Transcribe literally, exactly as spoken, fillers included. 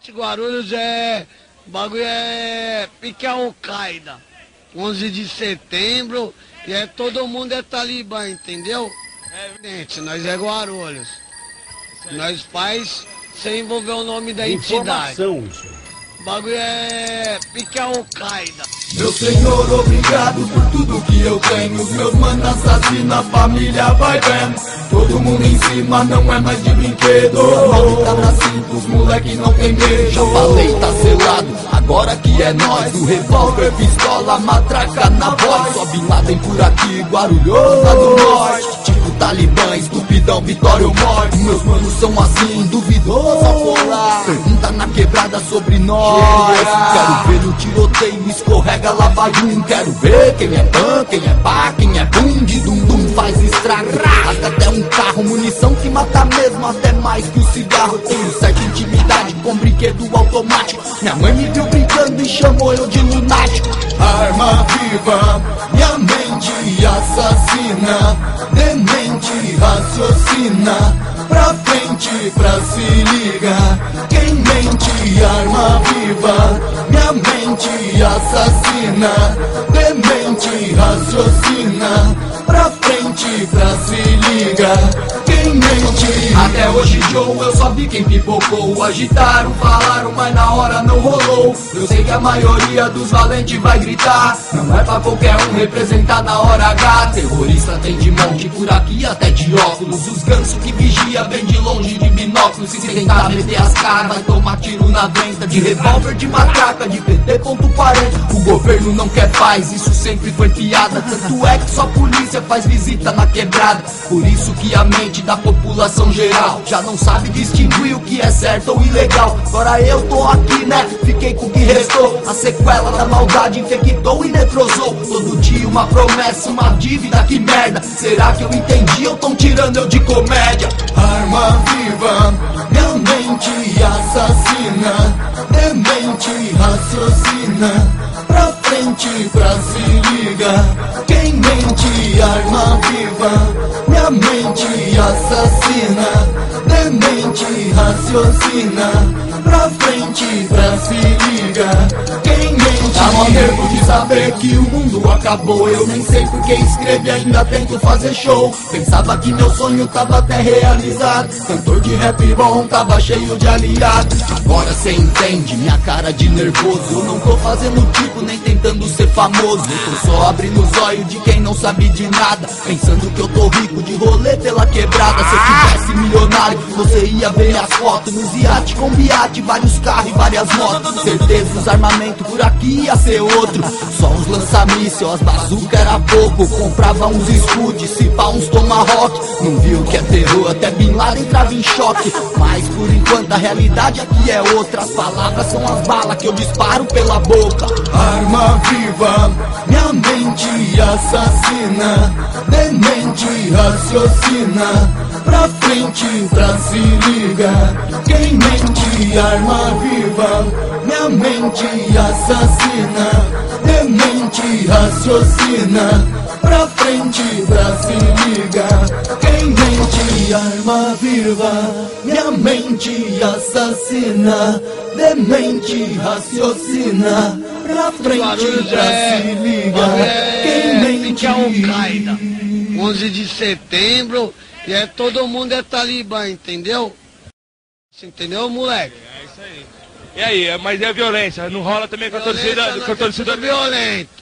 Guarulhos é... O bagulho é pique a Al-Qaeda. onze de setembro e é todo mundo é talibã, entendeu? É, gente, nós é Guarulhos. Nós faz sem envolver o nome da entidade. Isso. O bagulho é pique a Al-Qaeda. Meu senhor, obrigado por tudo que eu tenho. Os meus manos assassinos, a família vai vendo. Todo mundo em cima, não é mais de brinquedo. Nove tá na cinta, os moleque não tem medo. Já falei, tá selado, agora que é nós. O revólver, pistola, matraca na voz. Só Bin Laden por aqui, Guarulhos lá do norte. Tipo Talibã, estupidão, vitória ou morte. Meus manos são assim, duvidoso a polar. Pergunta na quebrada sobre nós. Quero ver no tiroteio, escorrega, lá vai um. Quero ver quem é pan, quem é pá, quem é bum. De dum dum faz estrago, rasga até um carro. Munição que mata mesmo, até mais que o cigarro. Tenho certa intimidade com brinquedo automático. Minha mãe me viu brincando e chamou eu de lunático. Arma viva, minha mente assassina. Demente raciocina. Pra frente, pra se ligar. Quem mente, arma viva. Minha mente assassina. Demente raciocina. Pra frente, pra se ligar. Quem mente? Até hoje, Joe, eu só vi quem pipocou. Agitaram, falaram, mas na hora não rolou. Eu sei que a maioria dos valentes vai gritar. Não é pra qualquer um representar na hora H. Terrorista tem de monte por aqui até de óculos. Os gansos que vigia bem de longe de binóculos. Se tentar meter as caras, vai tomar tiro na venta. De revólver, de matraca, de P T ponto quarenta. O governo não quer paz, isso sempre foi piada. Tanto é que só polícia faz visita na quebrada. Por isso que a mente da população geral já não sabe distinguir o que é certo ou ilegal. Agora eu tô aqui, né? Fiquei com o que restou. A sequela da maldade infectou e netrosou. Todo dia uma promessa, uma dívida, que merda. Será que eu entendi ou tão tirando eu de comédia? Arma viva, minha mente assassina. Demente raciocina. Pra frente, pra se ligar. Quem mente, arma viva. Minha mente assassina. Demente raciocina. Pra frente, pra se ligar. Quem mente? Tava nervo de saber que o mundo acabou. Eu nem sei porque escrevi, ainda tento fazer show. Pensava que meu sonho tava até realizado. Cantor de rap bom, tava cheio de aliado. Agora cê entende minha cara de nervoso. Eu não tô fazendo tipo, nem tentando ser famoso. Eu tô só abrindo os olhos de quem não sabe de nada. Pensando que eu tô rico de rolê pela quebrada. Se eu tivesse milionário, você ia ver as fotos nos iate com biate, vários carros e várias motos. Certeza os armamentos por aqui ia ser outro. Só uns lança-míssil, as bazuca era pouco. Comprava uns escudos, se pá uns tomahawk. Não viu que é terror, até Bin Laden entrava em choque. Mas por enquanto a realidade aqui é outra. As palavras são as balas que eu disparo pela boca. Arma viva, minha mente assassina. Demente raciocina. Pra frente, pra se ligar. Quem mente, arma viva. Minha mente assassina. Demente raciocina. Pra frente, pra se ligar. Quem mente, arma viva. Minha mente assassina. Demente raciocina. Pra frente, pra se ligar. Quem mente? Al-Qaeda. onze de setembro e é todo mundo é talibã, entendeu? Você entendeu, moleque? É isso aí. E aí, mas é violência? Não rola também com a torcida? Com a torcida violento.